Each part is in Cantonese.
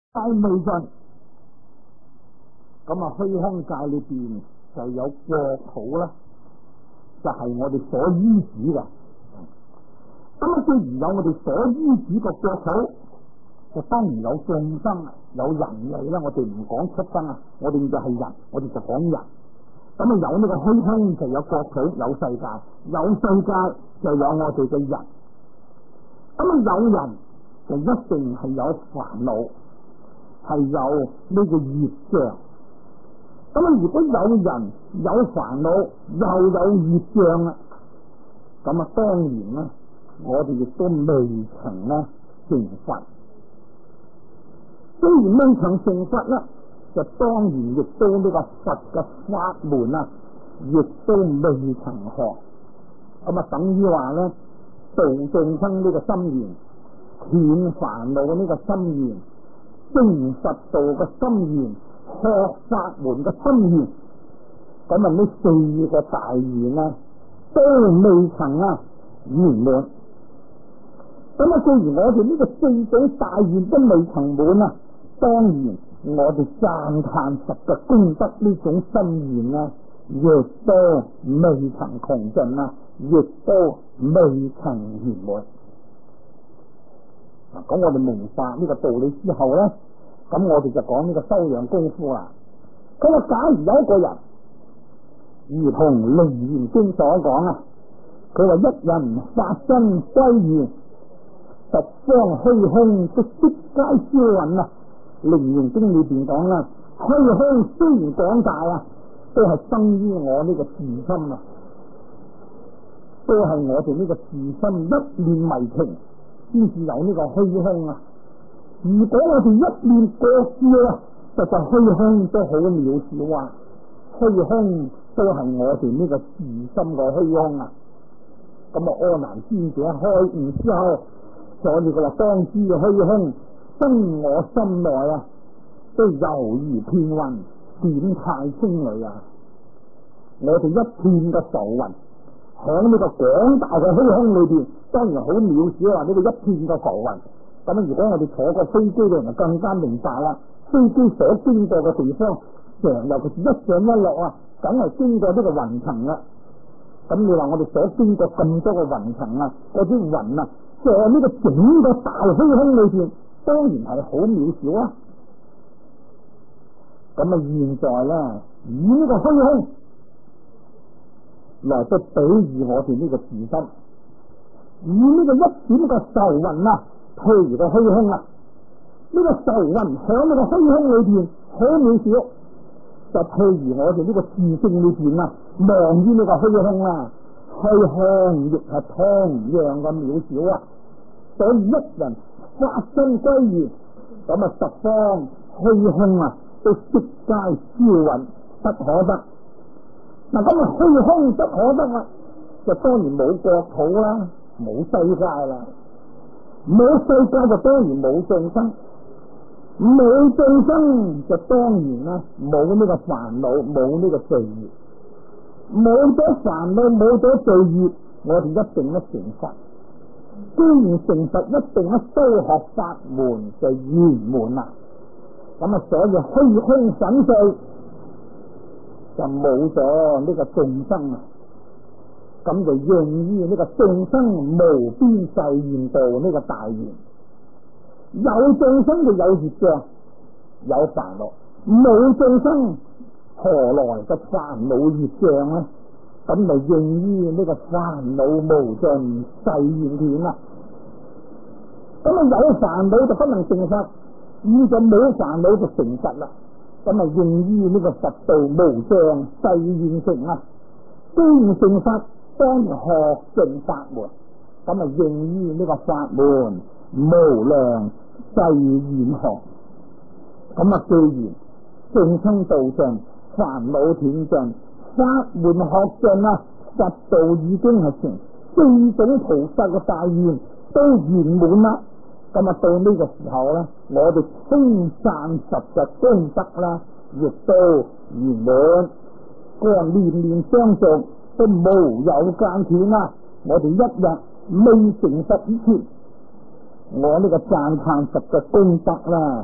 界未盡，咁啊虛空界裏邊就有國土啦，就係我哋所依止嘅。咁啊，既然有我哋所依止嘅國土，就當然有眾生啊，有人類啦。我哋唔講出生啊，我哋就係人，我哋就講人。咁啊，有呢個虛空就有國土，有世界，有世界就有我哋嘅人。咁啊，有人就一定係有煩惱，係有呢個業障。咁啊，如果有人有煩惱又有業障啊，咁啊，當然啦，我哋亦都未曾咧成佛。雖然未曾成佛啦，就當然亦都呢個佛嘅法門啊，亦都未曾學。咁啊，等於話咧，度眾生呢個心願，斷煩惱呢個心願，證佛道嘅心願，學法門嘅心願，咁啊，呢四個大願啊，都未曾啊圓滿。咁啊，既然我哋呢個四種大願都未曾滿啊，當然我哋讚歎佛嘅功德呢種心願啊，亦都未曾窮盡啊，亦都未曾圓滿。嗱，咁我哋明白呢個道理之後咧，咁我哋就講呢個修養功夫啦。咁啊，假如有一個人，如同《楞嚴經》所講啊，佢話一人發心歸元，十方虛空的悉皆消殞啊。《楞嚴經》裏邊講啦，虛空雖然廣大啊，都係生於我呢個自心啊，都係我哋呢個自心一念迷情，先至有呢個虛空啊。如果我哋一念過照啊，實在虛空都好渺小啊，虛空都係我哋呢個自心嘅虛空啊。咁啊，阿難尊者開悟之後，所以佢話當知虛空生我心內啊，都猶如片雲點太清裏啊。我哋一片嘅浮雲響呢個廣大嘅虛空裏邊，當然好渺小啊！呢個一片嘅浮雲。咁如果我哋坐過飛機嘅人就更加明白啦。飛機所經過嘅地方，尤其是一上一落啊，梗係經過呢個雲層啦。咁你話我哋所經過咁多嘅雲層啊，嗰啲雲啊，在呢個整個大虛空裏邊，當然係好渺小啊。咁啊，現在咧以呢個虛空來去比喻我哋呢個自心，以呢個一點嘅愁雲啊，譬如個虛空啊，呢個愁雲響呢個虛空裏邊好渺小，就譬如我哋呢個自性裏邊啊，望於呢個虛空啊，虛空亦係同樣嘅渺小啊。所以一人發心歸元，咁啊十方虛空啊都悉皆消殞，不可得。嗱，咁啊虛空不可得啦，就當然冇國土啦，冇世界啦，冇世界就當然冇眾生，冇眾生就當然啦冇呢個煩惱，冇呢個罪業，冇咗煩惱，冇咗罪業，我哋一定咧成佛。既然成佛，一定咧修學法門就圓滿啦。咁啊，所以虛空粉碎就冇咗呢個眾生啊，咁就應於呢個眾生無邊誓願度呢個大願。有眾生就有業障，有煩惱；冇眾生何來嘅煩惱業障呢？咁就應於呢個煩惱無盡誓願斷啦。咁啊，有煩惱就不能成佛，現在冇煩惱就成佛啦。咁啊，應於呢個佛道無障誓願成啊。既然成佛，當然學盡法門。咁啊，應於呢個法門無量誓願學。咁啊，既然眾生道盡，煩惱斷盡，法門學盡啊，佛道已經係成，四種菩薩嘅大願都圓滿啦。咁啊，到呢個時候咧，我哋稱讚佛嘅功德啦，亦都圓滿。個人念念相續都無有間斷啦。我哋一日未成佛以前，我呢個讚歎佛嘅功德啦，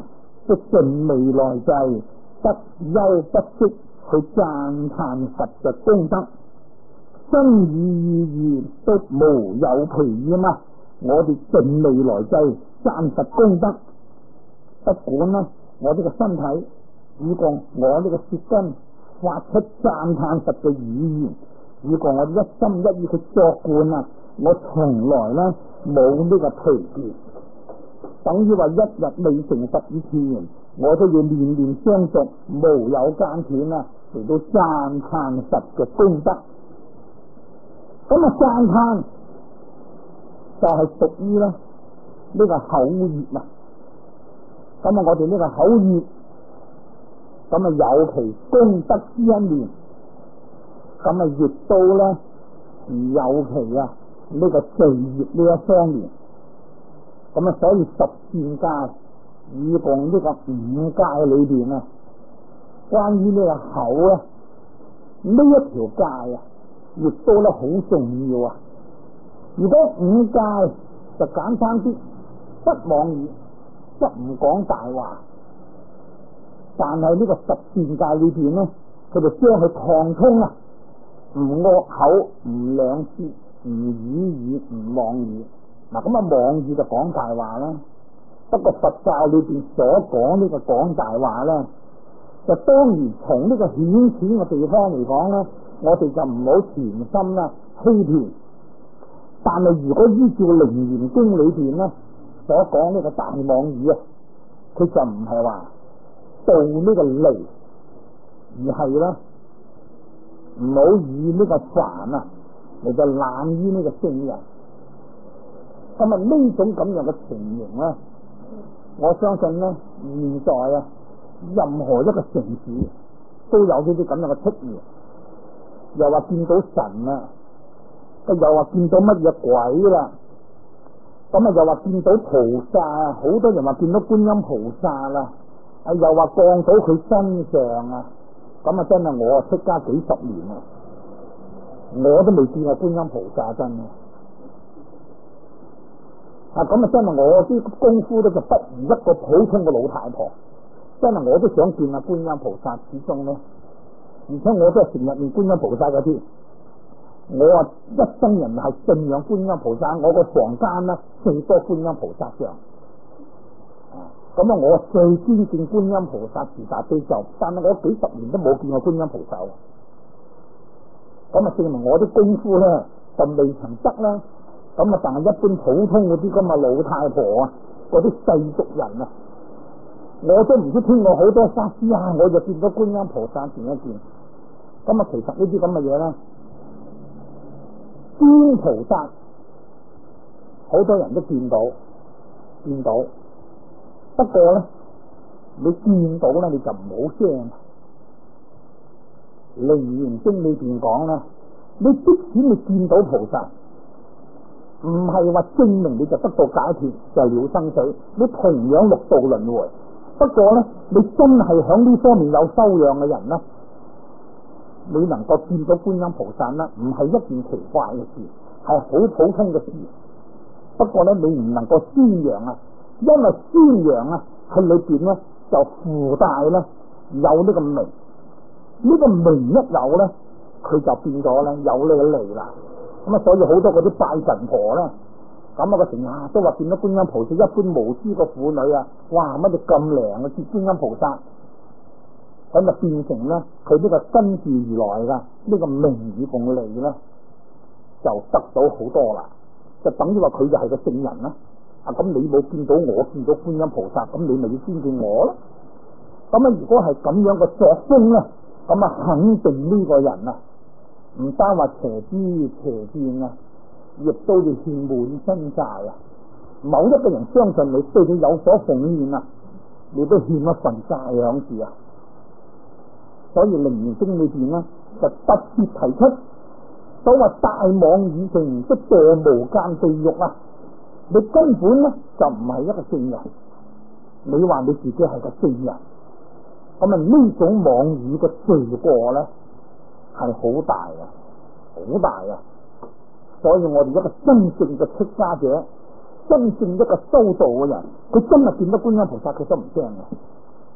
即盡未來際，不休不息去讚歎佛嘅功德，身語意業都無有疲厭啊！我哋盡未來際讚佛功德，不管啦，我呢個身體，以過我呢個舌根發出讚歎佛嘅語言，以過我一心一意去作觀啊！我從來呢冇呢個疲倦，等於話一日未成佛以前，我都要念念相續，無有間斷啊！嚟到讚歎佛嘅功德，咁啊讚歎就係屬於啦呢個口業啊！咁啊我哋呢個口業，咁啊有其功德之一面，咁啊亦都咧有其呢個罪業呢一方面，咁啊所以十善戒以共呢個五戒裏邊啊，關於呢個口咧呢一條戒啊，亦都咧好重要啊！如果五戒就簡單啲，不妄語，不唔講大話，但係呢個十善戒裏邊咧，佢就將佢擴充啊，唔惡口，唔兩舌，唔語，唔妄語。嗱咁啊，妄語就講大話啦。不過佛教裏邊所講呢個講大話咧，就當然從呢個顯淺嘅地方嚟講咧，我哋就唔好全心啦欺騙。但係如果依照《楞嚴經》裏邊咧所講呢個大妄語啊，佢就唔係話道呢個利，而係咧唔好以呢個凡啊嚟到濫於呢個聖人。咁啊呢種咁樣嘅情形咧，我相信咧現在啊任何一個城市都有呢啲咁樣嘅出現，又話見到神啊，又話見到乜嘢鬼啦，咁啊又話見到菩薩啊，好多人話見到觀音菩薩啦，又話降到佢身上啊，咁啊真係我出家幾十年啊，我都未見過觀音菩薩真嘅。咁啊真係我啲功夫咧就不如一個普通嘅老太婆，真係我都想見下觀音菩薩始終咧，而且我都係成日念觀音菩薩嗰啲，我一生人係信仰觀音菩薩，我個房間咧最多觀音菩薩像，咁啊我最尊敬觀音菩薩自大悲咒，但係我幾十年都冇見過觀音菩薩，咁啊證明我啲功夫咧就未曾得啦。咁啊，但係一般普通嗰啲咁嘅老太婆啊，嗰啲世俗人啊，我都唔知聽過好多法師啊，我就見到觀音菩薩見一見。咁啊，其實呢啲咁嘅嘢咧，觀菩薩好多人都見到，不過咧，你見到咧你就唔好聲。《楞嚴經》裏邊講咧，你即使你見到菩薩，唔係話證明你就得到解脫就了生死，你同樣六道輪迴。不過咧，你真係響呢方面有修養嘅人咧，你能夠見到觀音菩薩咧，唔係一件奇怪嘅事，係好普通嘅事。不過咧，你唔能夠宣揚啊，因為宣揚啊，喺裏邊咧就附帶咧有呢個名，呢個名一有咧，佢就變咗咧有呢個利啦。咁啊，所以好多嗰啲拜神婆咧，咁啊個成日都話見到觀音菩薩，一般無知嘅婦女啊，哇乜嘢咁靈啊，見觀音菩薩，咁啊變成咧佢呢個跟住而來噶呢個名與共利咧，就得到好多啦，就等於話佢就係個聖人啦。咁你冇見到我見到觀音菩薩，咁你咪要尊敬我咯。咁啊，如果係咁樣嘅作風咧，咁啊肯定呢個人啊，唔單話邪知邪見啊，亦都要欠滿身債啊！某一個人相信你，對佢有所奉獻啊，你都欠一份債響住啊！所以《楞嚴經》裏邊咧，就特別提出，所謂大妄語成即墮無間地獄啊！你根本咧就唔係一個聖人，你話你自己係個聖人，咁啊呢種妄語嘅罪過咧，係好大啊，好大啊！所以我哋一個真正嘅出家者，真正一個修道嘅人，佢真係見到觀音菩薩，佢都唔驚嘅。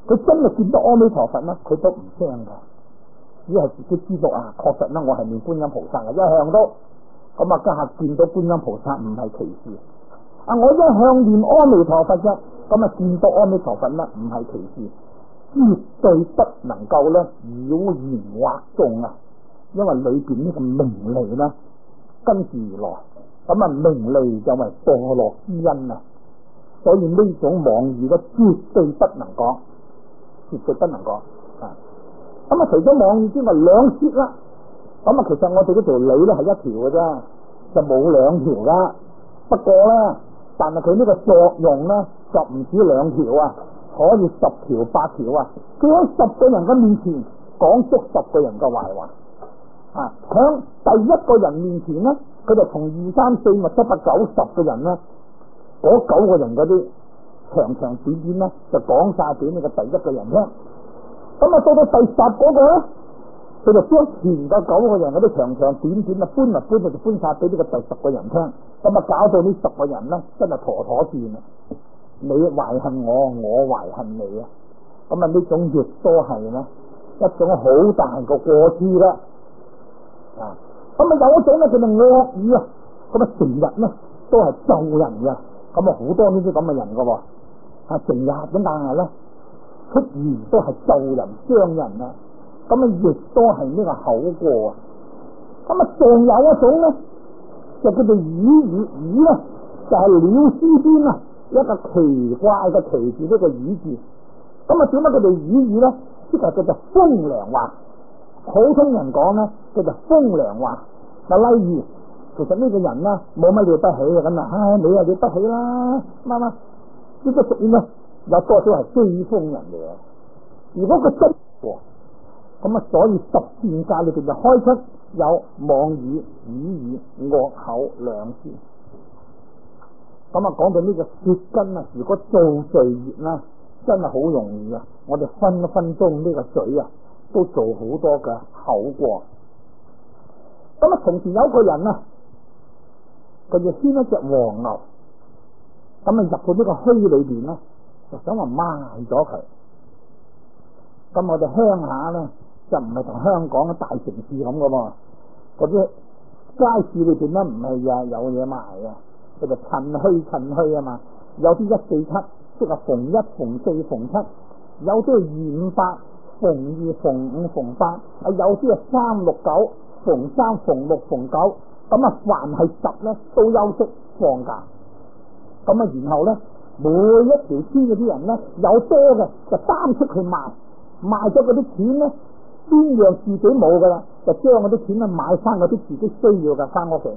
佢真係見到阿彌陀佛啦，佢都唔驚噶，只係自己知道啊，確實啦，我係念觀音菩薩嘅，一向都咁啊，家下見到觀音菩薩唔係歧視啊，我一向念阿彌陀佛啫，咁啊見到阿彌陀佛啦，唔係歧視，絕對不能夠咧妖言惑眾啊，因為裏邊呢個名利啦，跟住而來，咁啊名利就為墮落之因啊，所以呢種妄語咧絕對不能講。絕對不能講啊！咁啊，除咗妄語之外，兩舌啦。咁啊，其實我哋嗰條脷咧係一條嘅啫，就冇兩條噶。不過咧，但係佢呢個作用咧就唔止兩條啊，可以10條8條啊。佢喺10個人嘅面前講足10個人嘅壞話啊！響第一個人面前咧，佢就從2、3、4、5、7、8、9、10個人咧，嗰9個人嗰啲長長短短咧，就講晒俾呢個第一個人聽。咁啊，到到第10嗰個咧，佢就將前嗰9個人嗰啲長長短短啊搬就搬晒俾呢個第10個人聽。咁啊，搞到呢10個人咧，真係妥妥轉啊！你懷恨我，我懷恨你啊！咁啊，呢種亦都係咧一種好大嘅過失啦。啊，咁啊有一種咧叫做惡語啊，咁啊成日咧都係咒人嘅。咁啊好多呢啲咁嘅人噶喎。啊，成日咁，但係咧出言都係咒人傷人啊！咁啊，亦都係呢個口過啊！咁啊，仲有一種咧，就叫做語咧，就係鳥絲邊啊，一個奇怪嘅奇字，呢個語字。咁啊，點解佢哋語咧？即係叫做風涼話。普通人講咧，叫做風涼話。嗱，例如，其實呢個人啦，冇乜了不起嘅咁啊，唉，你啊了不起啦，媽媽。呢個屬於咧有多少係追風人嘅？如果佢真咁啊，所以10善戒裏邊就開出有妄語、語語、惡口兩字。咁啊，講到呢個舌根啊，如果造罪業啦，真係好容易啊！我哋分鐘呢個嘴啊，都做好多嘅口過。咁啊，從前有個人啊，佢就牽一隻黃牛。咁啊，入到呢個墟裏邊咧，就想話賣咗佢。咁我哋鄉下咧，就唔係同香港嘅大城市咁噶喎。嗰啲街市裏邊咧，唔係有嘢賣嘅，佢就趁墟啊嘛。有啲147，即係逢1、逢4、逢7；有啲係2、5、8，逢2、逢5、逢8；啊，有啲係3、6、9，逢3、逢6、逢9。咁啊，凡係10咧，都休息放假。咁啊，然後咧，每一條村嗰啲人咧，有多嘅就擔出去賣咗嗰啲錢咧，邊樣自己冇噶啦，就將嗰啲錢咧買翻嗰啲自己需要嘅翻屋企。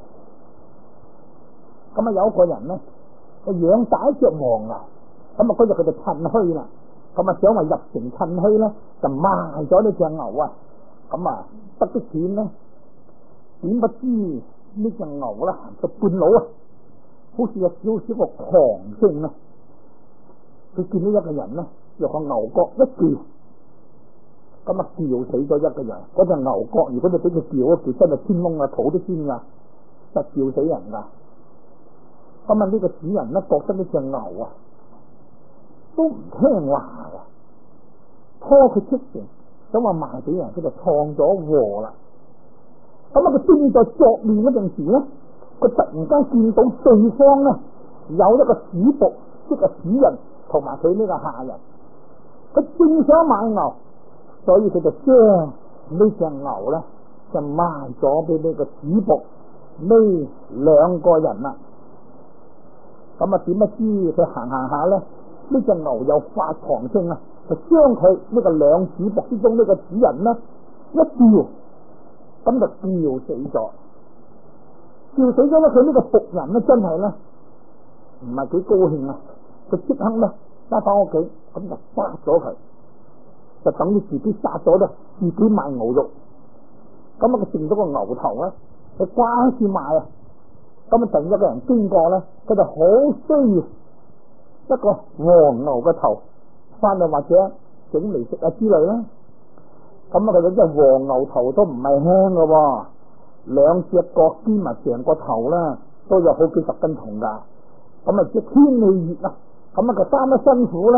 咁啊，有一個人咧，佢養大一隻黃牛，咁啊嗰日佢就趁墟啦，咁啊想話入城趁墟咧，就賣咗呢隻牛啊，咁啊得啲錢咧，點不知呢隻牛咧行到半路啊！好似有少少個狂聲啊！佢見到一個人咧，用個牛角一叫，咁啊叫死咗一個人。嗰隻牛角如果你俾佢叫一叫，真係天窿啊，肚都穿噶，就叫死人噶。咁啊呢個主人咧覺得呢隻牛啊都唔聽話噶，拖佢出城，想話賣俾人，佢就創咗禍啦。咁啊佢正在作亂嗰陣時咧，佢突然間見到對方咧有一個主僕，即係主人同埋佢呢個下人，佢正想買牛，所以佢就將呢隻牛咧就賣咗俾呢個主僕呢2個人啦。咁啊點不知佢行下咧，呢隻牛又發狂聲啊，就將佢呢個2主僕之中呢個主人咧一叫，咁就叫死咗。叫死咗咧，佢呢個僕人咧真係咧唔係幾高興啊！佢即刻咧翻屋企，咁就殺咗佢，就等於自己殺咗咧，自己賣牛肉。咁啊，佢剩咗個牛頭咧，佢關住賣啊！咁啊，突然一個人經過咧，佢就好需要一個黃牛嘅頭，翻去或者整嚟食啊之類啦。咁啊，佢嗰隻黃牛頭都唔係輕嘅喎。2隻角兼埋成個頭啦，都有好幾10斤重噶。咁啊，即天氣熱啊，咁啊佢擔得辛苦咧，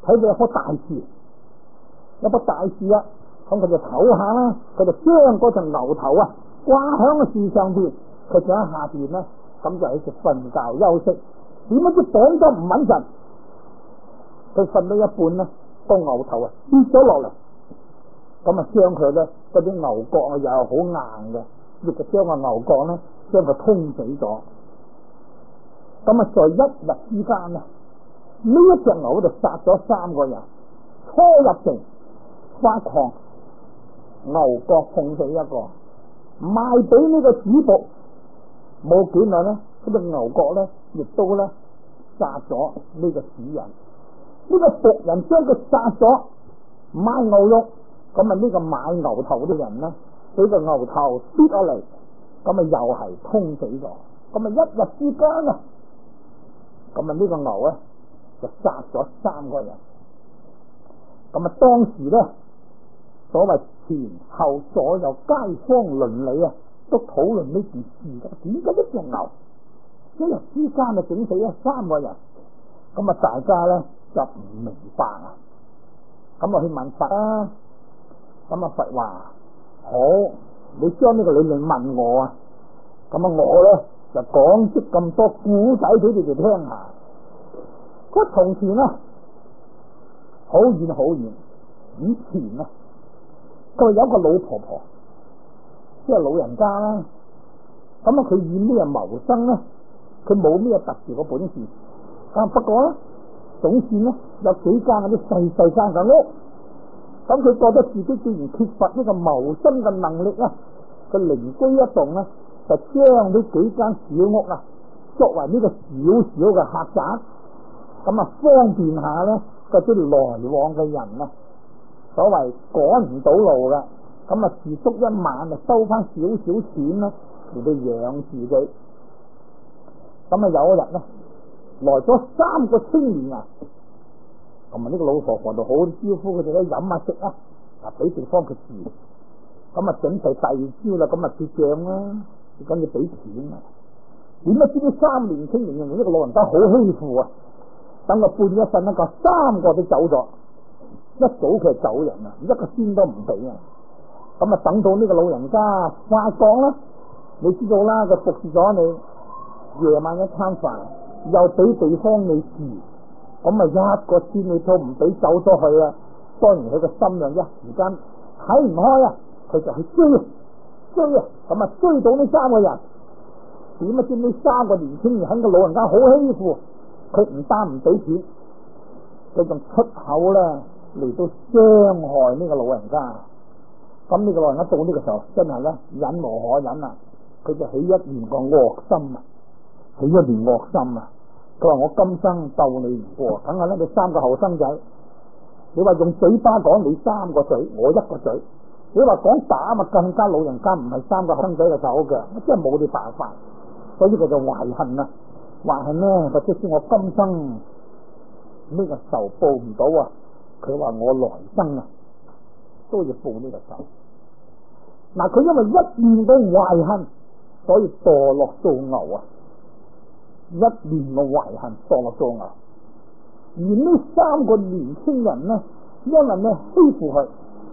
睇到一棵大樹，一棵大樹啊，咁佢就唞下啦，佢就將嗰隻牛頭啊掛響個樹上邊，佢就喺下邊咧，咁就喺度瞓覺休息。點解知綁得唔穩陣？佢瞓到一半咧，個牛頭啊跌咗落嚟，咁啊將佢咧嗰啲牛角啊又係好硬嘅，亦就將個牛角咧將佢通死咗。咁啊，在一日之間啊，呢一隻牛就殺咗3個人，初入城挖礦，牛角碰死一個，賣俾呢個主僕，冇幾耐咧，呢隻牛角咧亦都咧殺咗呢個主人。呢個僕人將佢殺咗，買牛肉，咁啊呢個買牛頭嘅人咧，俾個牛頭跌落嚟，咁啊又係通死咗。咁啊一日之間啊，咁啊呢個牛咧就殺咗3個人。咁啊當時咧，所謂前後所有街坊鄰里啊，都討論呢件事嘅。點解一隻牛一日之間啊整死咗3個人？咁啊大家咧就唔明白啊。咁啊去問佛啊，咁啊佛話好，你將呢個理論問我啊，咁啊我咧就講出咁多古仔俾你哋聽下。嗰從前啊，好遠好遠以前啊，佢有一個老婆婆，即係老人家啦。咁啊佢以咩謀生咧？佢冇咩特殊嘅本事，啊不過咧總算咧有幾間嗰啲細細間嘅屋。咁佢覺得自己既然缺乏呢個謀生嘅能力啊，佢靈機一動咧，就將呢幾間小屋啊作為呢個小小嘅客棧，咁啊方便下咧嗰啲來往嘅人啊。所謂趕唔到路嘅，咁啊住宿一晚就收翻少少錢啦，嚟到養自己。咁啊有一日咧，來咗3個青年啊，咁啊呢個老婆婆就好招呼佢哋咧飲啊食啊，俾地方佢住。咁啊準備第二朝啦，咁啊結賬啦，跟住俾錢啊。點解知呢3年青年用呢個老人家好欺負啊？等佢半夜瞓一覺，3個都走咗。一早佢就走人啦，一個仙都唔俾啊！咁啊等到呢個老人家發覺啦，你知道啦，佢服侍咗你夜晚一餐飯，又俾地方你住，咁啊一個仙你都唔俾，走咗去啦。當然佢個心量一時間睇唔開啊，佢就去追啊，咁啊追到呢3個人，點啊知呢3個年輕人喺個老人家好欺負，佢唔單唔俾錢，佢仲出口啦嚟到傷害呢個老人家。咁呢個老人家到呢個時候真係咧忍無可忍啦，佢就起一念個惡心啊，起一念惡心啊！佢話我今生鬥你唔過，梗係咧你3個後生仔，你話用嘴巴講你3個嘴，我1個嘴，你話講打嘛更加老人家唔係3個後生仔嘅手腳，真係冇你辦法。所以佢就懷恨啊，懷恨咧就即使我今生呢個仇報唔到啊，佢話我來生啊都要報呢個仇。嗱，佢因為一念嘅懷恨，所以墮落做牛啊！一念嘅懷恨墮落做牛，而呢3個年輕人呢，因為呢欺負佢，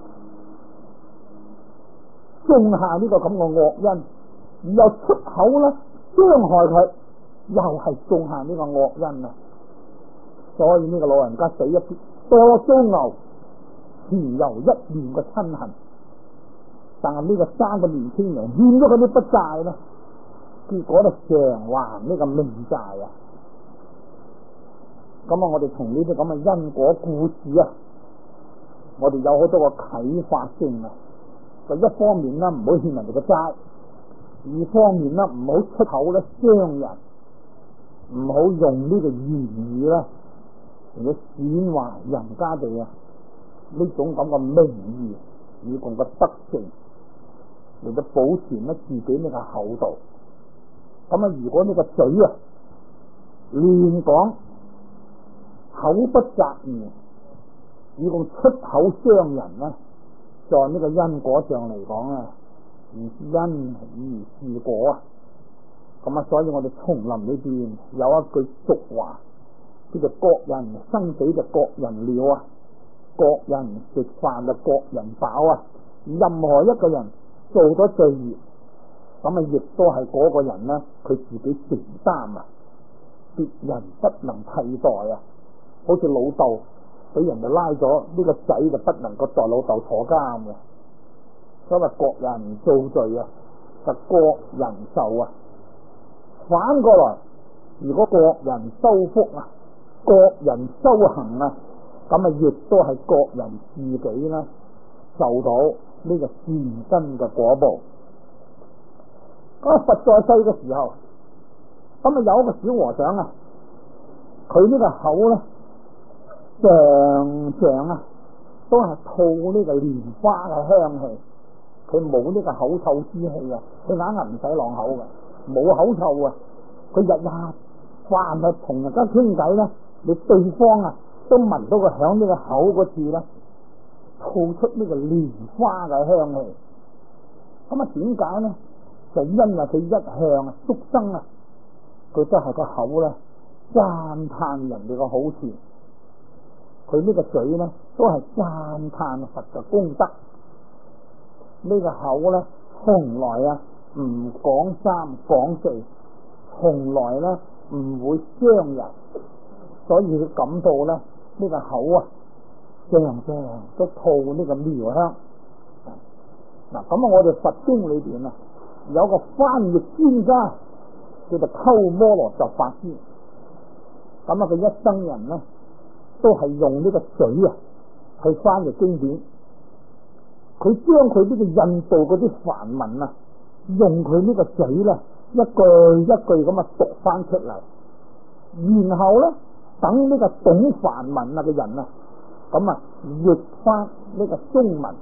種下呢個咁嘅惡因，而又出口啦傷害佢，又係種下呢個惡因啊！所以呢個老人家死一啲，墮落做牛，全由一念嘅親恨。但係呢個3個年輕人欠咗佢啲筆債啦，結果咧償還呢個命債啊！咁啊，我哋從呢啲咁嘅因果故事啊，我哋有好多個啟發性啊。就一方面啦，唔好欠人哋嘅債；二方面啦，唔好出口咧傷人，唔好用呢個言語啦嚟到損壞人家哋啊呢種咁嘅名譽以共嘅德性，嚟到保存咧自己呢個厚道。咁啊，如果呢個嘴啊亂講，口不擇言，以共出口傷人咧，在呢個因果上嚟講啊，如是因如是果啊。咁啊，所以我哋叢林裏邊有一句俗話， 叫做各人生死就各人了啊，各人食飯就各人飽啊。任何一個人做咗罪業，咁啊亦都係嗰個人呢，佢自己承擔啊，別人不能替代啊。好似老豆俾人哋拉咗，呢個仔就不能夠代老豆坐監嘅。所以各人造罪啊，就各人受啊。反過來，如果各人修福啊，各人修行啊，咁啊亦都係各人自己呢受到呢個善根嘅果報。咁佛在世嘅時候，咁啊有一個小和尚啊，佢呢個口呢常啊都係吐呢個蓮花嘅香氣，佢冇呢個口臭之氣啊，佢硬係唔使啷口嘅，冇口臭啊。佢日日凡係同人家傾偈咧，你對方啊都聞到個響呢個口嗰次咧，吐出呢個蓮花嘅香氣。咁啊點解咧？就因為佢一向啊畜生啊，佢都係個口咧讚歎人哋嘅好處，佢呢個嘴咧都係讚歎佛嘅功德。呢個口咧從來啊唔講三講四，從來咧唔會傷人，所以佢感到咧呢個口啊常常都吐呢個妙香。嗱咁啊，我哋佛經裏邊啊有個翻譯專家叫做鳩摩羅什法師，咁啊佢一生人咧都係用呢個嘴啊去翻譯經典。佢將佢呢個印度嗰啲梵文啊，用佢呢個嘴咧一句一句咁啊讀翻出嚟，然後咧等呢個懂梵文啊嘅人啊，咁啊譯翻呢個中文，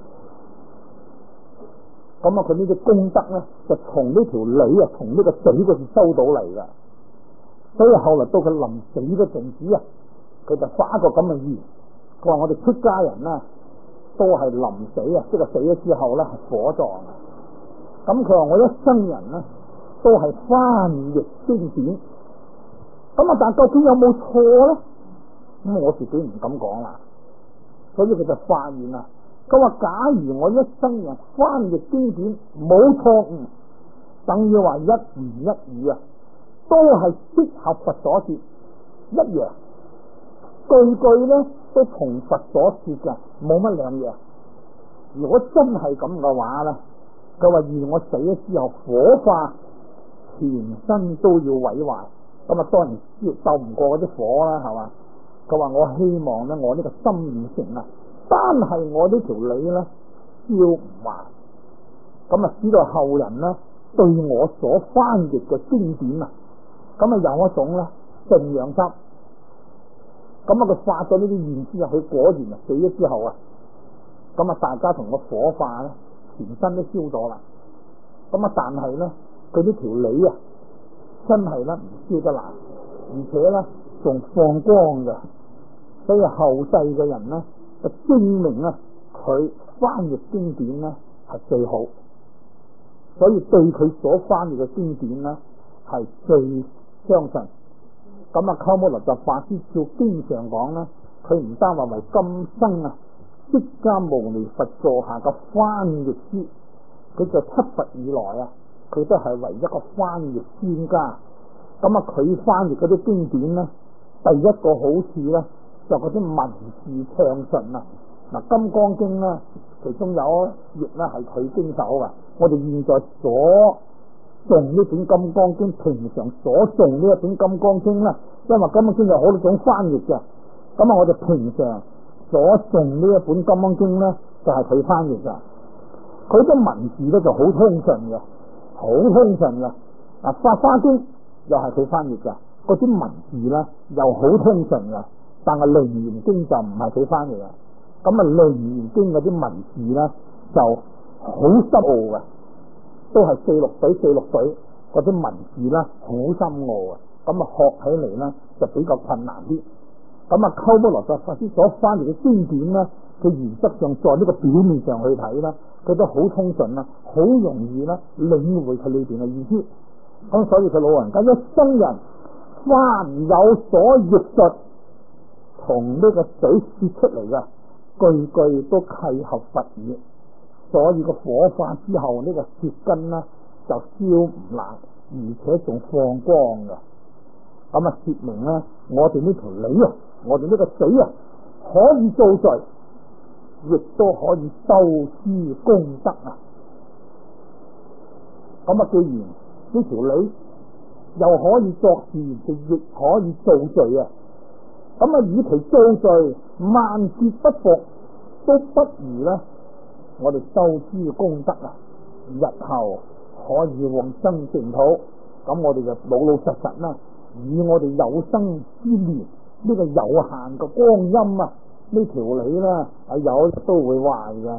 咁啊佢呢啲功德咧就從呢條脷啊，從呢個嘴嗰度收到嚟噶。所以後來到佢臨死嘅陣時啊，佢就發個咁嘅願，佢話我哋出家人啊都係臨死啊，即係死咗之後咧係火葬啊。咁佢話我一生人咧都係翻譯經典，咁啊但究竟有冇錯咧？咁我自己唔敢講啦。所以佢就發現啊，佢話假如我一生人翻譯經典冇錯誤，等於話一言一語啊都係適合佛所說一樣，句句咧都同佛所說嘅冇乜兩樣。如果真係咁嘅話咧，佢話而我死咗之後火化，全身都要毀壞，咁啊當然鬥唔過嗰啲火啦，係嘛？佢話我希望咧，我呢個心唔成啊，單係我呢條脷咧燒唔壞，咁啊使到後人咧對我所翻譯嘅經典啊，咁啊有一種咧信仰心。咁啊佢發咗呢啲願之後，佢果然啊死咗之後啊，咁啊大家同個火化咧，全身都燒咗啦。咁啊但係咧佢呢條脷啊真係咧唔燒得爛，而且咧仲放光嘅。所以後世嘅人咧就證明啊佢翻譯經典咧係最好，所以對佢所翻譯嘅經典咧係最相信。咁啊鳩摩羅什法師照經常講咧，佢唔單話為今生啊釋迦牟尼佛座下嘅翻譯師，佢就七佛以來啊佢都係唯一個翻譯專家。咁啊佢翻譯嗰啲經典咧，第一個好處咧就嗰啲文字暢順啊。嗱《金剛經》咧，其中有一頁咧係佢經手噶。我哋現在所誦呢本《金剛經》，平常所誦呢一本《金剛經》咧，因為《金剛經》有好多種翻譯嘅。咁啊，我哋平常所誦呢一本《金剛經》咧，就係佢翻譯噶。佢啲文字咧就好通順嘅，好通順嘅。嗱，《法華經》又係佢翻譯噶，嗰啲文字咧又好通順嘅。但係《楞嚴經》就唔係佢翻譯嘅。咁啊，《楞嚴經》嗰啲文字咧就好深奧嘅，都係四六水嗰啲文字咧好深奧啊。咁啊，學起嚟咧就比較困難啲。咁啊，鳩摩羅什法師所翻譯嘅經典咧，佢原則上在呢個表面上去睇咧，佢都好通順啦，好容易啦領會佢裏邊嘅意思。咁所以佢老人家一生人凡有所譯述， 從呢個嘴泄出嚟嘅，句句都契合佛語，所以個火化之後呢個舌根呢就燒唔爛，而且仲放光嘅。咁啊，說明呢，我哋呢條脷啊，我哋呢個嘴啊，可以造罪，亦都可以修施功德啊。咁啊，既然呢條脷又可以作善，亦可以造罪啊，咁啊，與其造罪萬劫不復，都不如呢，我哋修施功德啊，日後可以往生淨土。咁我哋就老老實實啦，以我哋有生之年呢個有限嘅光陰啊，呢條脷啦有都會壞嘅。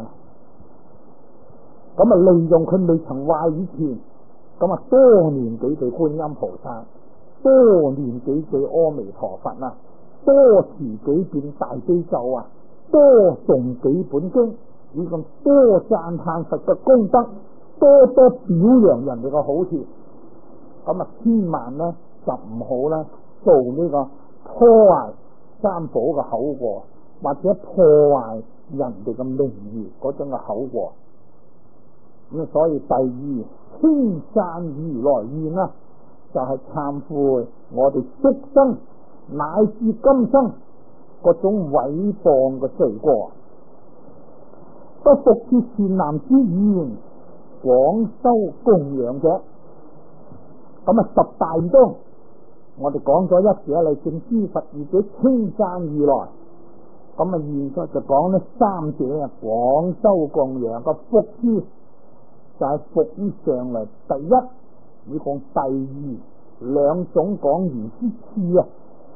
咁啊，利用佢未曾壞以前，咁啊，多念幾句觀音菩薩，多念幾句阿彌陀佛啊，多持幾遍大悲咒啊，多誦幾本經，以咁多讚歎佛嘅功德，多多表揚人哋嘅好處。咁啊，千萬呢就唔好啦，做呢個破壞三寶嘅口過，或者破壞人哋嘅名譽嗰種嘅口過。咁所以第二千讚如來願啦，就係懺悔我哋宿生乃至今生嗰種毀謗嘅罪過，不復結善男之願，廣修供養者。咁啊，十大中我哋講咗一者嚟證諸佛業者稱讚如來。咁啊，現在就講呢三者啊，廣修供養個福之就係服於上嚟第一，以講第二兩種講完之次啊。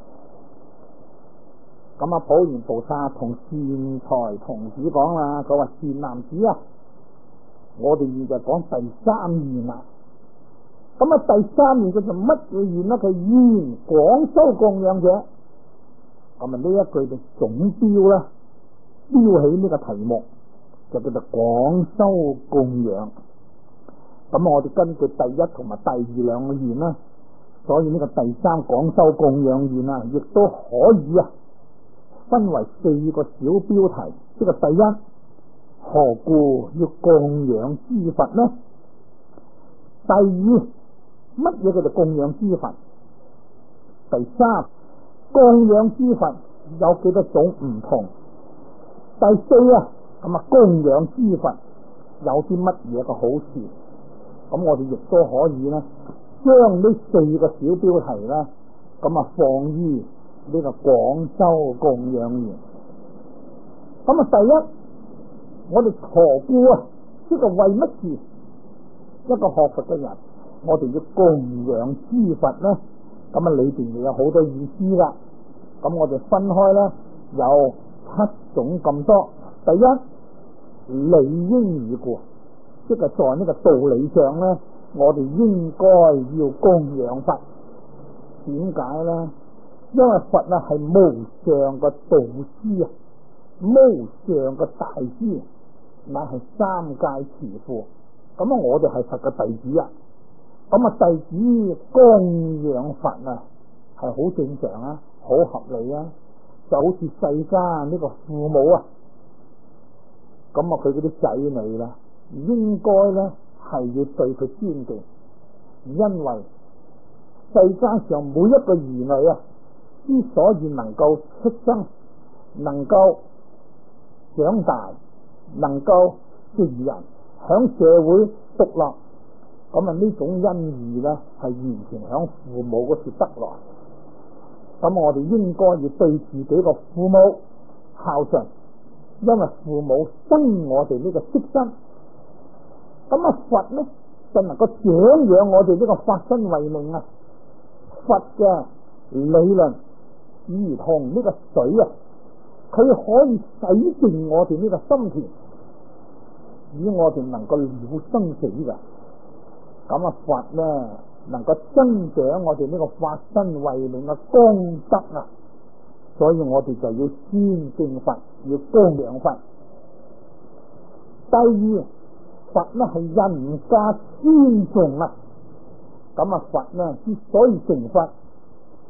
咁啊，普賢菩薩同善財童子講啦，佢話善男子啊，我哋現在講第三願啦。咁啊，第三願佢就乜嘢願呢？佢願廣修供養者。咁啊，呢一句就總標啦，標起呢個題目就叫做廣修供養。咁我哋根據第一同埋第二兩個願啦，所以呢個第三廣修供養願啊，亦都可以啊分為四個小標題。呢個第一，何故要供養諸佛呢？第二，乜嘢叫做供養諸佛？第三，供養諸佛有幾多種唔同？第四啊，咁啊，供養諸佛有啲乜嘢嘅好處？咁我哋亦都可以咧，將呢四個小標題咧，咁啊放於呢個廣修供養願。咁啊，第一，我哋何故啊？呢個為乜事？一個學佛嘅人，我哋要供養諸佛咧，咁啊裏邊有好多意思噶。咁我哋分開咧，有7種咁多。第一，理應已故。即係在呢個道理上咧，我哋應該要供養佛。點解咧？因為佛啊係無上嘅導師啊，無上嘅大師，乃係三界慈父。咁啊，我哋係佛嘅弟子啊。咁啊，弟子供養佛啊，係好正常啊，好合理啊。就好似世間呢個父母啊，咁啊佢嗰啲仔女啦，應該咧係要對佢尊敬，因為世間上每一個兒女啊，之所以能夠出生，能夠長大，能夠成人，響社會獨立，咁啊呢種恩義咧係完全響父母嗰處得來。咁我哋應該要對自己個父母孝順，因為父母生我哋呢個色身。咁啊佛咧就能夠長養我哋呢個法身慧命啊。佛嘅理論如同呢個水啊，佢可以洗淨我哋呢個心田，以我哋能夠了生死嘅。咁啊佛咧能夠增長我哋呢個法身慧命嘅功德啊，所以我哋就要尊敬佛，要供養佛。第二，佛呢係人家尊重啊。咁啊佛呢之所以成佛，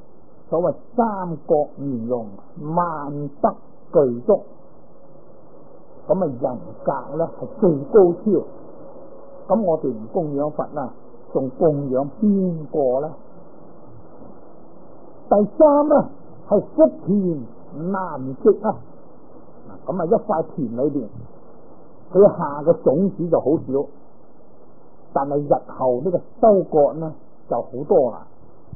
所謂三國圓融，萬德具足，咁人格咧係最高超。咁我哋唔供養佛啦，仲供養邊個咧？第三咧係福田難植啊！咁一塊田裏邊，佢下嘅種子就好少，但係日後呢個收割呢就好多啦。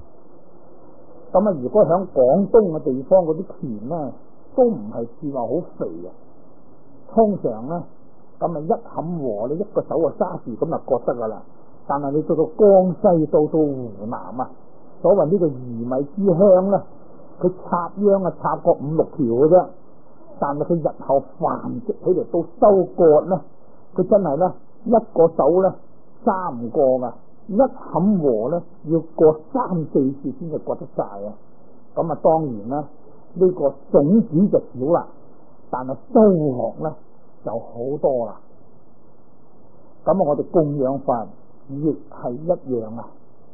如果響廣東嘅地方嗰啲田呢，都唔係算話好肥嘅，通常呢，一坎禾你一個手就揸住咁就割得噶啦。但係你到江西到湖南啊，所謂呢個魚米之鄉呢，佢插秧插個5-6條嘅啫。但係佢日後繁殖起嚟到收割呢，佢真係呢一個手呢3個噶，一坎禾呢要割3-4次先至割得晒啊！當然啦，呢個種子就少啦，但係收穫呢就好多啦。我哋供養佛亦係一樣啊。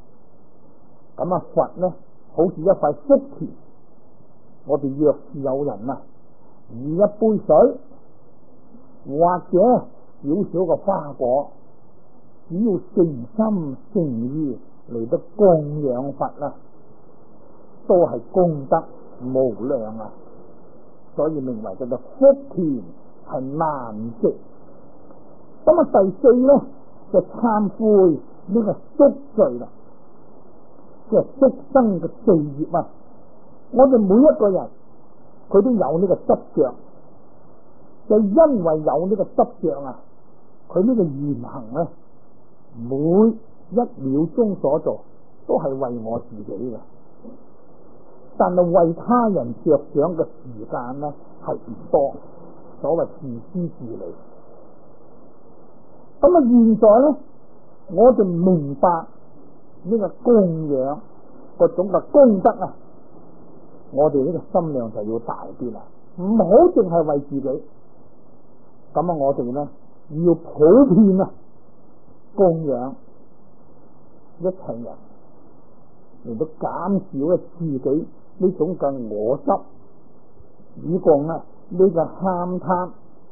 佛呢好似一塊福田，我哋若是有人啊，以一杯水或者少少嘅花果，只要誠心誠意嚟得供養佛啦，都係功德無量啊！所以名為叫做福田係難植。第四咧就懺悔呢個宿罪啦，即係宿生嘅罪業啊！我哋每一個人佢都有呢個執着，就因為有呢個執着啊，佢呢個言行咧，每一秒鐘所做都係為我自己嘅，但係為他人着想嘅時間咧係唔多，所謂自私自利。現在咧，我哋明白呢個供養嗰種嘅功德啊，我哋呢個心量就要大啲啦，唔好淨係為自己。我哋咧要普遍啊供養一切人，嚟到減少咧自己呢種嘅我執，以降呢個慳貪，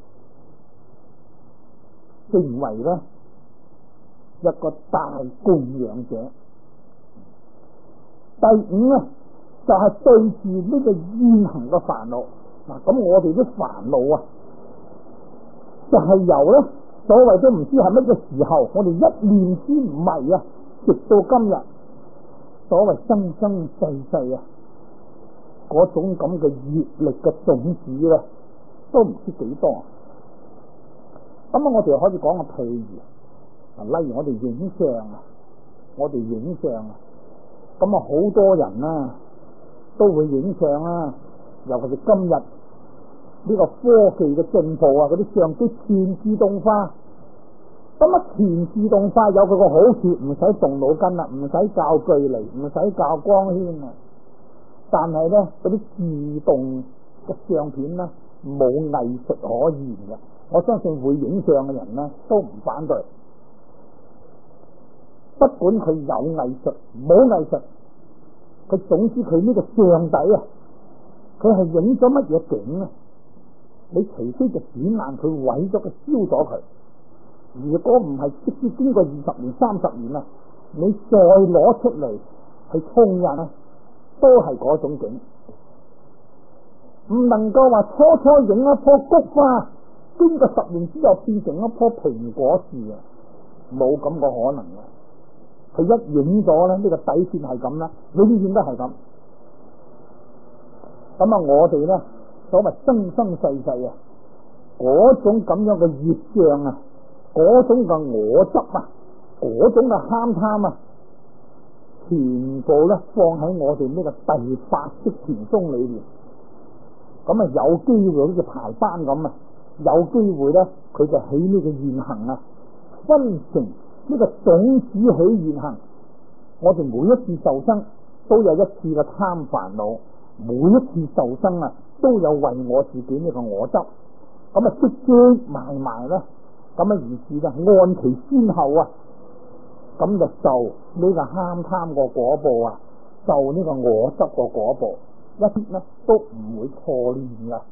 成為咧一個大供養者。第五呢，就係對住呢個現行嘅煩惱。我哋啲煩惱啊，就係由咧所謂都唔知係乜嘅時候，我哋一念之迷啊，直到今日，所謂生生世世啊，嗰種咁嘅業力嘅種子咧，都唔知幾多。我哋可以講個譬如，例如我哋影相啊，好多人啊都會影相啊，尤其是今日呢個科技嘅進步啊，嗰啲相機全自動化。全自動化有佢個好處，唔使動腦筋啦，唔使校距離，唔使校光圈啊。但係咧，嗰啲自動嘅相片咧，冇藝術可言嘅。我相信會影相嘅人咧都唔反對，不管佢有藝術冇藝術，佢總之佢呢個相底啊，佢係影咗乜嘢景啊？你除非就剪爛佢，毀咗佢，燒咗佢。如果唔係，即使經過20年、30年啊，你再攞出嚟去沖印啊，都係嗰種景，唔能夠話初影一棵菊花，經過10年之後變成一棵蘋果樹啊，冇咁個可能啊！佢一影咗咧，呢個底線係咁啦，永遠都係咁。我哋咧所謂生生世世啊，嗰種咁樣嘅業障啊，嗰種嘅我執啊，嗰種嘅慳貪啊，全部咧放喺我哋呢個第8識田中裏邊。有機會好似排班咁啊，有機會咧佢就起呢個現行啊，分成呢個種子起現行。我哋每一次受生都有一次嘅貪煩惱，每一次受生啊都有為我自己呢個我執，積積埋埋咧，於是就按其先後啊，就受呢個慳貪個果報啊， 受呢個我執個果報，一啲呢都唔會錯亂噶。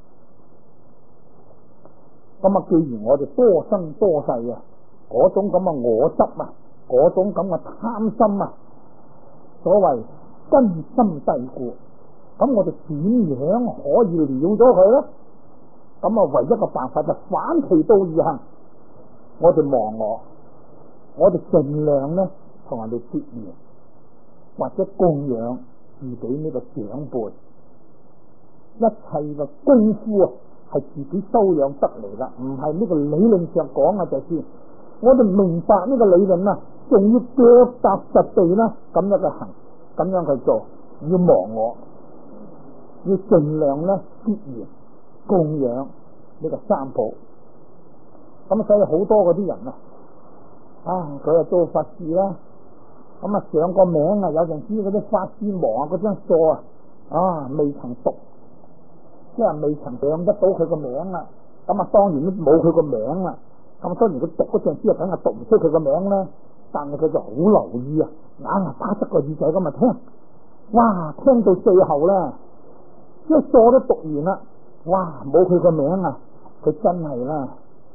咁啊，既然我哋多生多世啊，嗰種咁嘅我執啊，嗰種咁嘅貪心啊，所謂根深蒂固，咁我哋點樣可以了咗佢咧？咁啊，唯一個辦法就反其道而行，我哋忘我哋盡量咧同人哋結緣，或者供養自己呢個長輩，一切嘅功夫啊係自己修養得嚟啦，唔係呢個理論上講啊就算。我哋明白呢個理論啊，仲要腳踏實地啦，咁樣去行，咁樣去做，要忘我，要盡量咧結緣供養呢個三寶。咁所以好多嗰啲人啊，佢又做法事啦，咁啊上個名啊，有陣時嗰啲法師忙啊，嗰張數啊未曾讀，即係未曾上得到佢個名啦，咁啊當然都冇佢個名啦。咁雖然佢讀嗰陣時啊，梗係讀唔出佢個名啦，但係佢就好留意啊，硬係打側個耳仔咁啊聽，哇！聽到最後咧，即係數都讀完啦，哇！冇佢個名啊，佢真係啦，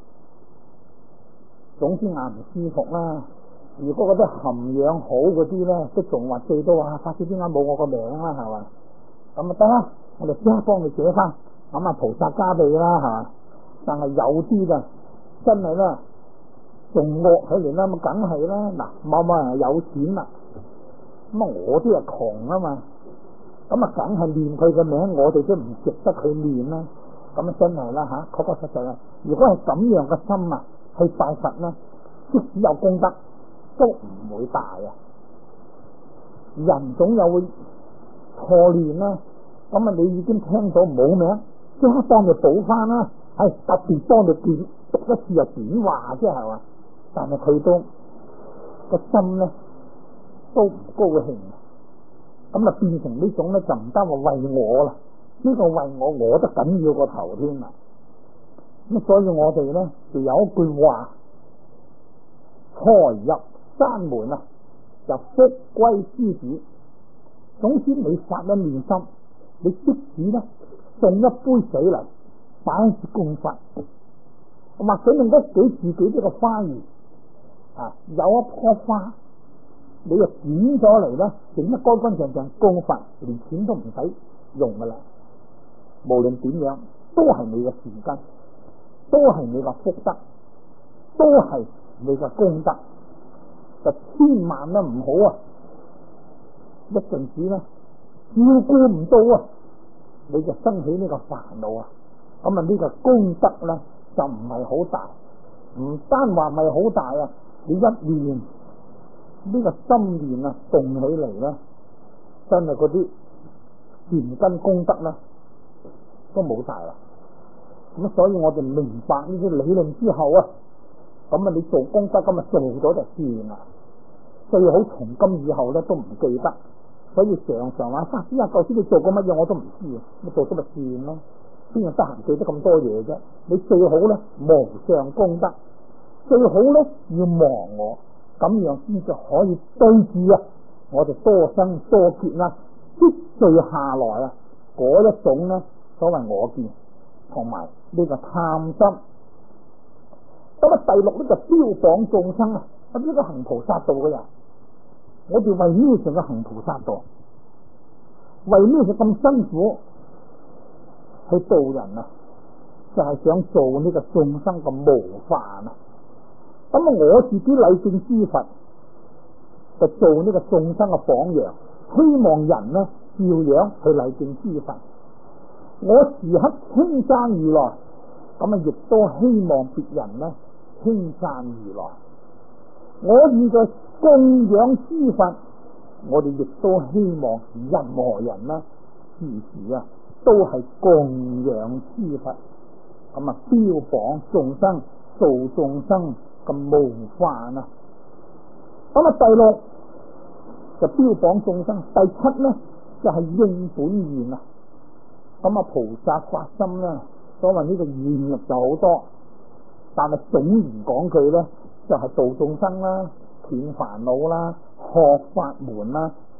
總之硬唔舒服啦。如果嗰啲涵養好嗰啲咧，都仲話最多啊，法師點解冇我個名啦，係嘛？咁啊得啦，我哋即刻幫你寫翻，咁啊菩薩加庇啦，係嘛？但係有啲噶。真係啦，仲惡起嚟啦，咁梗係啦。嗱，某某人有錢啦，咁啊我啲係窮啊嘛，咁啊梗係念佢嘅名，我哋都唔值得佢念啦。咁啊真係啦吓，確確實實啊。如果係咁樣嘅心啊，去拜佛啦，即使有功德，都唔會大啊。人總有會錯亂啦，咁啊你已經聽到冇名，即刻幫你補翻啦，係特別幫你見。讀一次又點話啫係嘛？但係佢都個心咧都唔高興，咁啊變成呢種咧就唔單話為我啦，呢個為我都緊要過頭添啦。咁所以我哋咧就有一句話：財入山門啊，就福歸師子。總之你發一念心，你即使咧送一杯水嚟擺喺供佛。或者用得俾自己呢個花園啊，有一棵花，你就剪咗嚟咧，整得乾乾淨淨供佛，連錢都唔使用噶啦。無論點樣，都係你嘅善根，都係你嘅福德，都係你嘅功德。就千萬都唔好啊！一陣時咧照顧唔到啊，你就生起呢個煩惱啊！咁啊呢個功德咧就唔係好大，唔單話唔係好大啊！你一念呢個心念啊動起嚟咧，真係嗰啲善根功德咧都冇晒啦。咁所以我哋明白呢啲理論之後啊，咁啊你做功德咁啊做咗就算啦，最好從今以後咧都唔記得。所以常常話法師啊，舊時你做過乜嘢我都唔知啊，你做咗咪算咯，邊有得閒記得咁多嘢啫？你最好咧無上功德，最好咧要忘我，咁樣先至可以對治啊我哋多生多劫啦積聚下來啊嗰一種咧所謂我見同埋呢個貪心。咁啊第六咧就標榜眾生啊，呢個行菩薩道嘅人，我哋為咩成個行菩薩道？為咩佢咁辛苦去度人啊？就係想做呢個眾生嘅模範啊！咁啊，我自己禮敬諸佛，就做呢個眾生嘅榜樣，希望人呢照樣去禮敬諸佛。我時刻稱讚如來，咁啊，亦都希望別人呢稱讚如來。我現在供養諸佛，我哋亦都希望任何人呢時時啊都係供養諸佛，咁啊標榜眾生，做眾生嘅模範啊。咁啊第六就標榜眾生，第七呢就係應本願啊。咁啊菩薩發心呢，所謂呢個願力就好多，但係總言講句呢，就係度眾生啦，斷煩惱啦，學法門啦，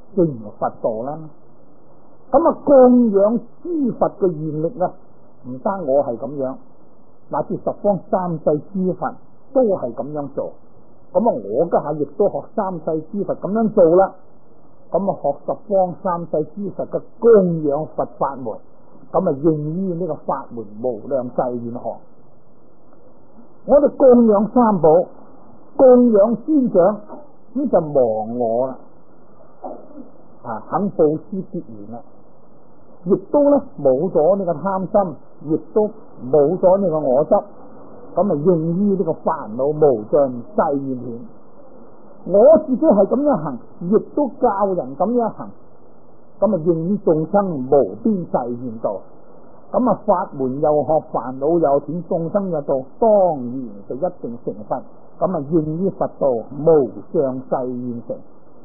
正如佛道啦。咁啊，供養諸佛嘅願力啊，唔單我係咁樣，乃至十方三世諸佛都係咁樣做。咁啊，我家下亦都學三世諸佛咁樣做啦。咁啊，學十方三世諸佛嘅供養佛法門，咁啊，應於呢個法門無量誓願行。我哋供養三寶，供養師長，咁就忘我啦。肯布施結緣啦，亦都咧冇咗呢個貪心，亦都冇咗呢個我執，咁啊應於呢個煩惱無盡誓願險。我自己係咁樣行，亦都教人咁樣行，咁啊應於眾生無邊誓願道。咁啊法門又學，煩惱又斷，眾生嘅道，當然就一定成佛。咁啊應於佛道無上誓願成。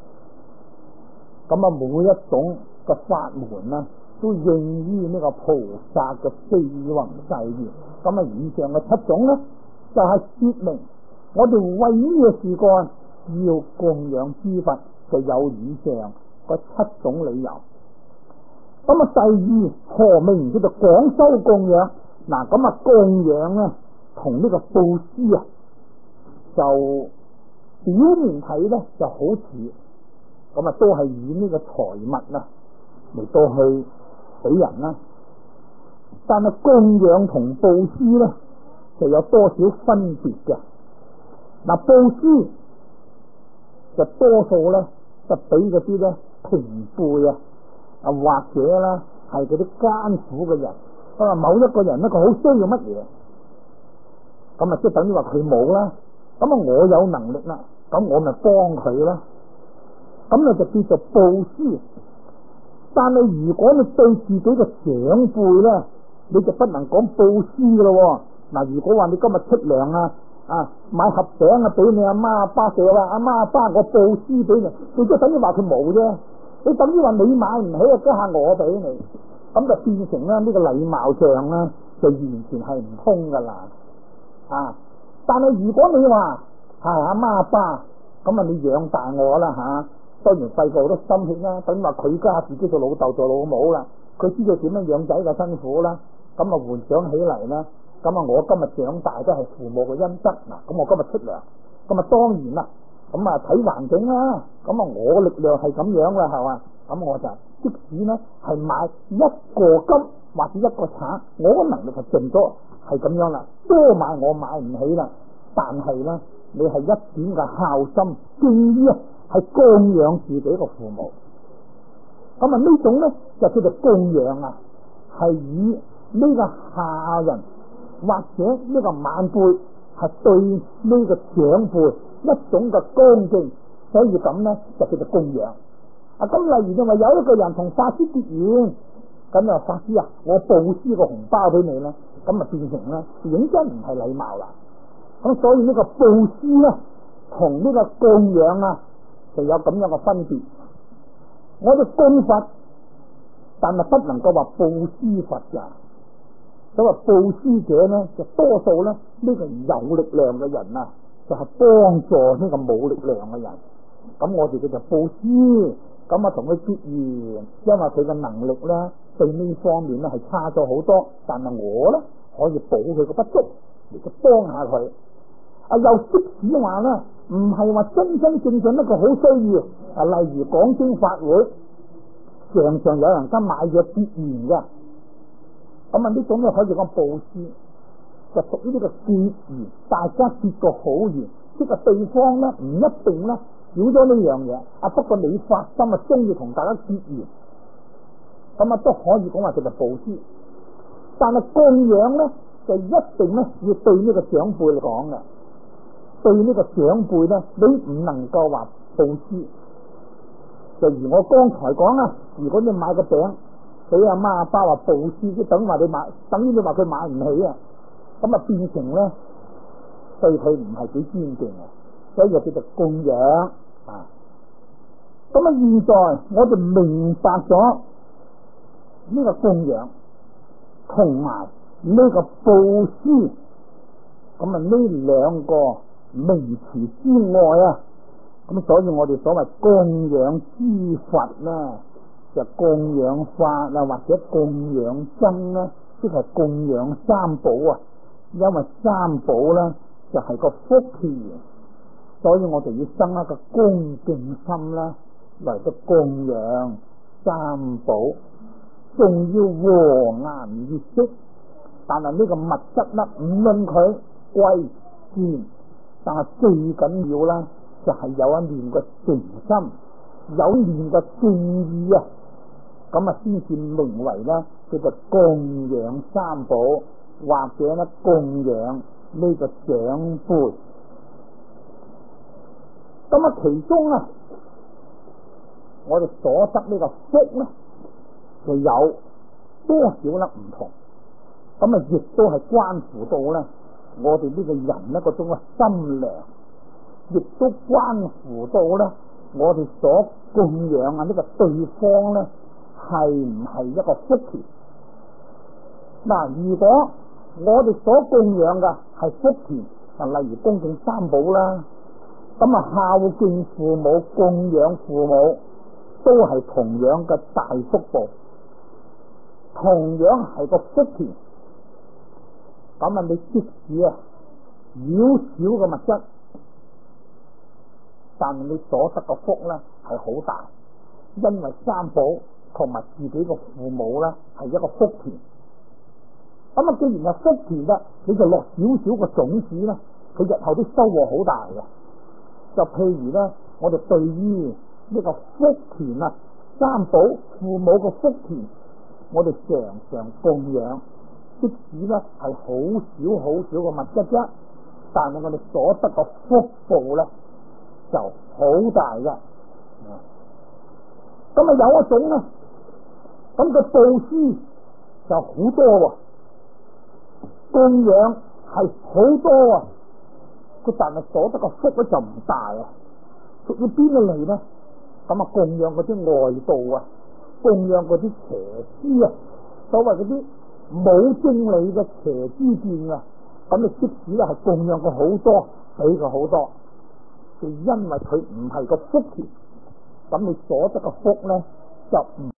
咁啊每一種嘅法門啊，都應於呢個菩薩嘅四弘誓願。咁啊以上嘅七種咧，就係說明我哋為呢個事幹要供養諸佛，就有以上嗰七種理由。咁啊第二，何名叫做廣修供養？嗱，咁啊供養咧同呢個布施啊，就表面睇咧就好似，咁啊都係以呢個財物啊嚟到去俾人啦。但係供養同布施咧就有多少分別嘅？嗱，布施就多數咧就俾嗰啲咧平輩啊，或者啦係嗰啲艱苦嘅人。咁啊某一個人咧佢好需要乜嘢，咁啊即係等於話佢冇啦，咁啊我有能力啦，咁我咪幫佢啦，咁你就叫做布施。但係如果你對自己嘅長輩咧，你就不能講布施噶咯。嗱，如果話你今日出糧買盒餅俾你阿媽阿爸，就話阿媽阿爸我布施俾你，你即係等於話佢冇啫。你等於話你買唔起啊，家下我俾你，咁就變成咧呢個禮貌上咧就完全係唔通噶啦。但係如果你話阿媽阿爸，咁啊你養大我啦當然細個好多心血啦，等於話佢家自己做老豆做老母啦，佢知道點樣養仔嘅辛苦啦，咁啊回想起嚟啦，咁啊我今日長大都係父母嘅恩德。嗱，咁我今日出糧，咁啊當然啦，咁啊睇環境啦，咁啊我力量係咁樣啦，係嘛，咁我就即使呢係買一個金或者一個橙，我嘅能力係盡咗係咁樣啦，多買我買唔起啦，但係呢你係一點嘅孝心敬於係供養自己嘅父母，咁啊呢種咧就叫做供養啊，係以呢個下人或者呢個晚輩係對呢個長輩一種嘅恭敬，所以咁咧就叫做供養。咁例如就話有一個人同法師結緣，咁啊法師我布施個紅包俾你啦，咁啊變成咧認真唔係禮貌啦。咁所以呢個布施咧同呢個供養就有咁樣嘅分別。我哋供佛，但係不能夠話布施佛噶。所謂布施者呢，就多數咧呢個有力量嘅人就係幫助呢個冇力量嘅人。咁我哋叫做布施，咁同佢結緣，因為佢嘅能力咧對呢方面咧係差咗好多，但係我咧可以補佢嘅不足，嚟到幫下佢。又即使話咧，唔係話真真正正一個好需要。例如講經法會，常常有人家買嘢結緣嘅，咁呢種咧可以講布施，就屬於呢個結緣，大家結個好緣，即係對方咧唔一定咧少咗呢樣嘢，不過你發心中意同大家結緣，咁都可以講話叫做布施。但係供養咧就一定咧要對呢個長輩嚟講嘅。對呢個長輩咧，你唔能夠話布施。就如我剛才講如果你買個餅俾阿媽阿爸話布施，即等於你買，等於你話佢買唔起咁變成咧對佢唔係幾尊敬所以就叫做供養咁現在我哋明白咗呢個供養同埋呢個布施，咁呢兩個名詞之外咁所以我哋所謂供養諸佛咧，就供養法啊，或者供養僧咧，即係供養三寶啊。因為三寶咧就係個福田，所以我哋要生一個恭敬心啦，嚟到供養三寶，仲要和顏悅色。但係呢個物質咧，唔論佢貴賤，但係最緊要啦，就係有一念嘅誠心，有一念嘅敬意啊，咁啊先至名為咧叫做供養三寶，或者咧供養呢個長輩。咁啊其中啊，我哋所得呢個福咧，就有多少咧唔同。咁啊，亦都係關乎到咧，我哋呢個人咧嗰種嘅心量，亦都關乎到咧，我哋所供養啊呢個對方咧，係唔係一個福田？嗱，如果我哋所供養嘅係福田，啊，例如恭敬三寶啦，咁啊孝敬父母、供養父母，都係同樣嘅大福報，同樣係個福田。咁啊，你即使啊少少嘅物質，但係你所得嘅福咧係好大，因為三寶同埋自己嘅父母咧係一個福田。咁啊，既然係福田啦，你就落少少嘅種子啦，佢日後啲收穫好大嘅。就譬如咧，我哋對於呢個福田啊，三寶父母嘅福田，我哋常常供養。即使咧係好少嘅物質啫，但係我哋所得嘅福報咧就好大嘅。咁啊有一種咧，咁個布施就好多喎，供養係好多啊，佢但係所得嘅福咧就唔大啊。屬於邊個嚟咧？咁啊供養嗰啲外道啊，供養嗰啲邪師啊，所謂嗰啲冇正理嘅邪知見啊，咁你即使咧係供養佢好多，俾佢好多，就因為佢唔係個福田，咁你所得嘅福咧就唔